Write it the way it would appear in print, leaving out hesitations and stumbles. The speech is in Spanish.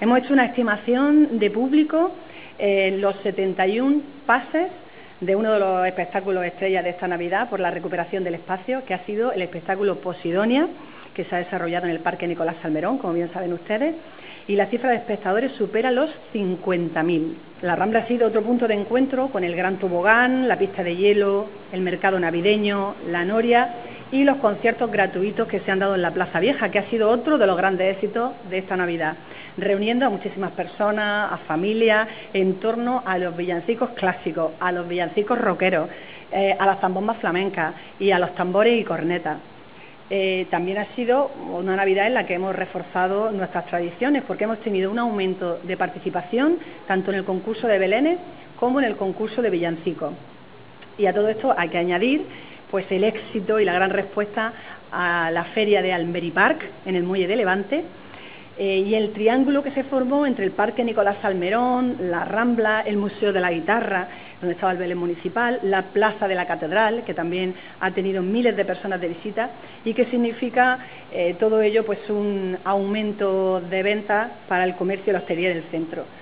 Hemos hecho una estimación de público en los 71 pases de uno de los espectáculos estrellas de esta Navidad por la recuperación del espacio, que ha sido el espectáculo Posidonia, que se ha desarrollado en el Parque Nicolás Salmerón, como bien saben ustedes, y la cifra de espectadores supera los 50.000. La Rambla ha sido otro punto de encuentro con el Gran Tobogán, la pista de hielo, el mercado navideño, la noria y los conciertos gratuitos que se han dado en la Plaza Vieja, que ha sido otro de los grandes éxitos de esta Navidad, reuniendo a muchísimas personas, a familias, en torno a los villancicos clásicos, a los villancicos rockeros, a las zambombas flamencas y a los tambores y cornetas. También ha sido una Navidad en la que hemos reforzado nuestras tradiciones, porque hemos tenido un aumento de participación tanto en el concurso de belenes como en el concurso de villancicos. Y a todo esto hay que añadir pues el éxito y la gran respuesta a la feria de Almeri Park en el Muelle de Levante, y el triángulo que se formó entre el Parque Nicolás Salmerón, la Rambla, el Museo de la Guitarra, donde estaba el Belén Municipal, la Plaza de la Catedral, que también ha tenido miles de personas de visita, y que significa todo ello pues un aumento de ventas para el comercio y la hostelería del centro.